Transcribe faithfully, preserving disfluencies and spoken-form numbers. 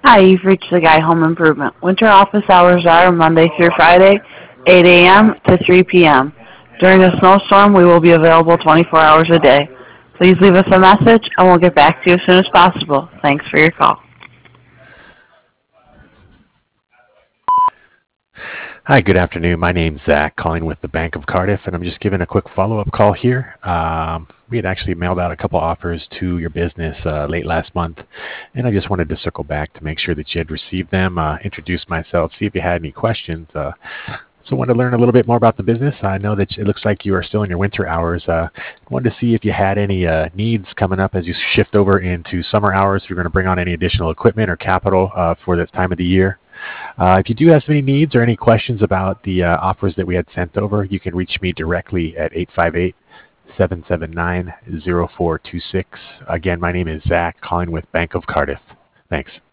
Hi, you've reached the Guy Home Improvement. Winter office hours are Monday through Friday, eight a m to three p m During a snowstorm, we will be available twenty-four hours a day. Please leave us a message and we'll get back to you as soon as possible. Thanks for your call. Hi, good afternoon. My name's Zach, calling with the Bank of Cardiff, and I'm just giving a quick follow-up call here. Um, we had actually mailed out a couple offers to your business uh, late last month, and I just wanted to circle back to make sure that you had received them, uh, introduce myself, see if you had any questions. Uh, so I wanted to learn a little bit more about the business. I know that it looks like you are still in your winter hours. Uh, I wanted to see if you had any uh, needs coming up as you shift over into summer hours, if you're going to bring on any additional equipment or capital uh, for this time of the year. Uh, if you do have any needs or any questions about the uh, offers that we had sent over, you can reach me directly at eight five eight, seven seven nine, zero four two six. Again, my name is Zach, calling with Bank of Cardiff. Thanks.